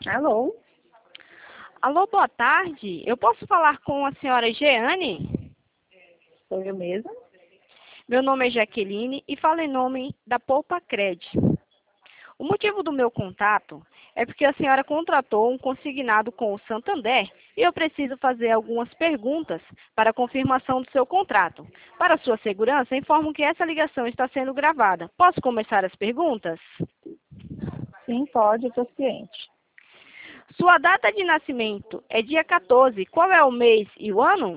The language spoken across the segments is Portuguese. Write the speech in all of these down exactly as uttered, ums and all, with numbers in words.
Alô? Alô, boa tarde. Eu posso falar com a senhora Jeane? Sou eu mesma? Meu nome é Jaqueline e falo em nome da Poupa Cred. O motivo do meu contato é porque a senhora contratou um consignado com o Santander e eu preciso fazer algumas perguntas para a confirmação do seu contrato. Para sua segurança, informo que essa ligação está sendo gravada. Posso começar as perguntas? Sim, pode, estou ciente. Sua data de nascimento é dia quatorze. Qual é o mês e o ano?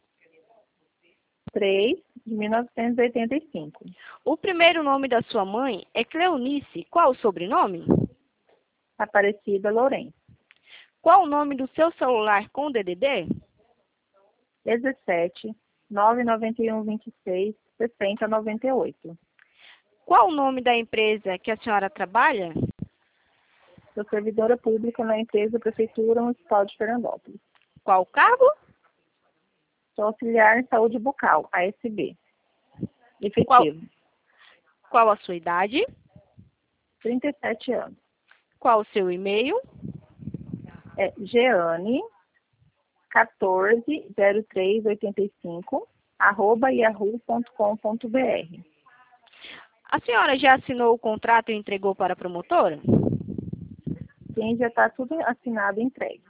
três de mil novecentos e oitenta e cinco. O primeiro nome da sua mãe é Cleonice. Qual o sobrenome? Aparecida Lourenço. Qual o nome do seu celular com D D D? dezessete, nove nove um, vinte e seis, sessenta, noventa e oito. Qual o nome da empresa que a senhora trabalha? Sou servidora pública na empresa Prefeitura Municipal de Fernandópolis. Qual o cargo? Sou auxiliar em saúde bucal, A S B. Qual, Efetivo. qual a sua idade? trinta e sete anos. Qual o seu e-mail? É Jeane quatorze zero três oitenta e cinco arroba yahoo ponto com ponto br. A senhora já assinou o contrato e entregou para a promotora? Sim, já está tudo assinado e entregue.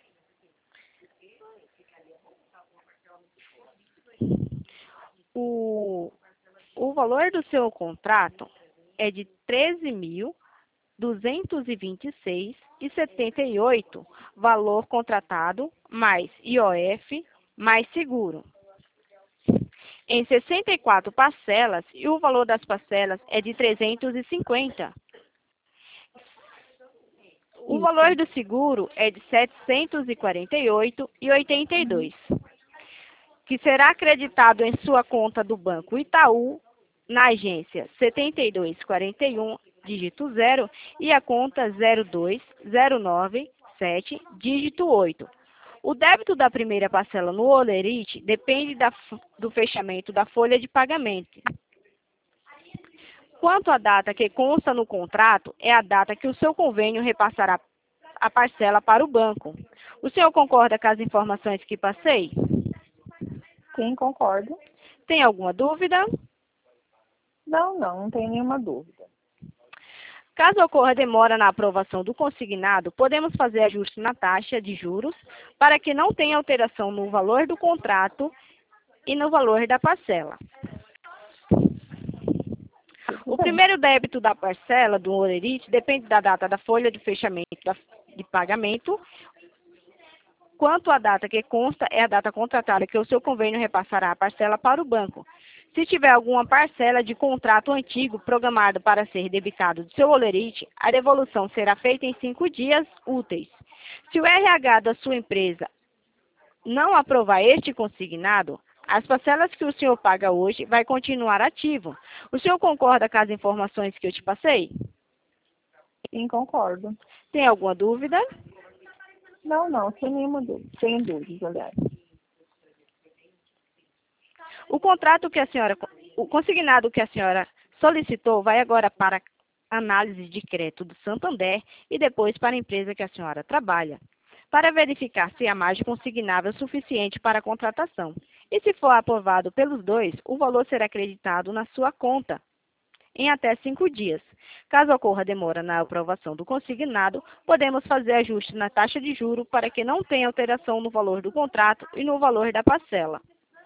O, o valor do seu contrato é de treze mil duzentos e vinte e seis reais e setenta e oito centavos, valor contratado, mais I O F, mais seguro. Em sessenta e quatro parcelas, e o valor das parcelas é de trezentos e cinquenta. O Isso. valor do seguro é de setecentos e quarenta e oito reais e oitenta e dois centavos, que será acreditado em sua conta do Banco Itaú, na agência setenta e dois quarenta e um, dígito zero, e a conta zero dois zero nove sete, dígito oito. O débito da primeira parcela no Olerite depende da, do fechamento da folha de pagamento. Quanto à data que consta no contrato, é a data que o seu convênio repassará a parcela para o banco. O senhor concorda com as informações que passei? Sim, concordo. Tem alguma dúvida? Não, não, não tenho nenhuma dúvida. Caso ocorra demora na aprovação do consignado, podemos fazer ajuste na taxa de juros para que não tenha alteração no valor do contrato e no valor da parcela. O primeiro débito da parcela do Olerite depende da data da folha de fechamento de pagamento. Quanto à data que consta, é a data contratada que o seu convênio repassará a parcela para o banco. Se tiver alguma parcela de contrato antigo programado para ser debitado do seu Olerite, a devolução será feita em cinco dias úteis. Se o R H da sua empresa não aprovar este consignado, as parcelas que o senhor paga hoje vai continuar ativo. O senhor concorda com as informações que eu te passei? Sim, concordo. Tem alguma dúvida? Não, não, sem nenhuma dúvida. Sem dúvidas, aliás. O contrato que a senhora, o consignado que a senhora solicitou vai agora para análise de crédito do Santander e depois para a empresa que a senhora trabalha, para verificar se a margem consignável é suficiente para a contratação. E se for aprovado pelos dois, o valor será acreditado na sua conta em até cinco dias. Caso ocorra demora na aprovação do consignado, podemos fazer ajuste na taxa de juro para que não tenha alteração no valor do contrato e no valor da parcela.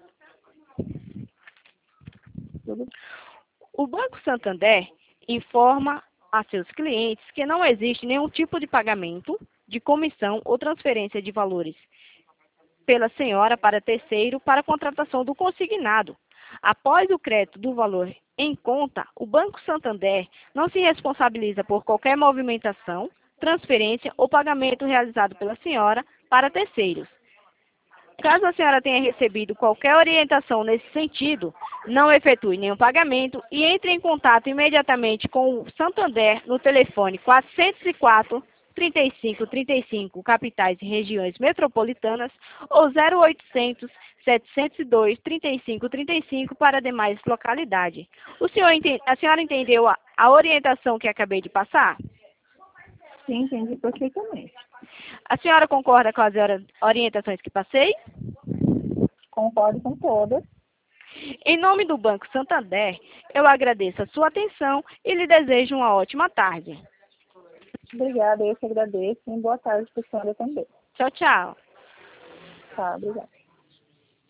O Banco Santander informa a seus clientes que não existe nenhum tipo de pagamento, de comissão ou transferência de valores pela senhora para terceiro para a contratação do consignado. Após o crédito do valor em conta, o Banco Santander não se responsabiliza por qualquer movimentação, transferência ou pagamento realizado pela senhora para terceiros. Caso a senhora tenha recebido qualquer orientação nesse sentido, não efetue nenhum pagamento e entre em contato imediatamente com o Santander no telefone quatrocentos e quatro, trinta e cinco trinta e cinco, capitais e regiões metropolitanas, ou zero oitocentos, setecentos e dois, trinta e cinco trinta e cinco para demais localidades. O senhor, a senhora entendeu a, a orientação que acabei de passar? Sim, entendi perfeitamente. A senhora concorda com as ori- orientações que passei? Concordo com todas. Em nome do Banco Santander, eu agradeço a sua atenção e lhe desejo uma ótima tarde. Obrigada, eu que agradeço. E boa tarde para a senhora também. Tchau, tchau. Tá, obrigada.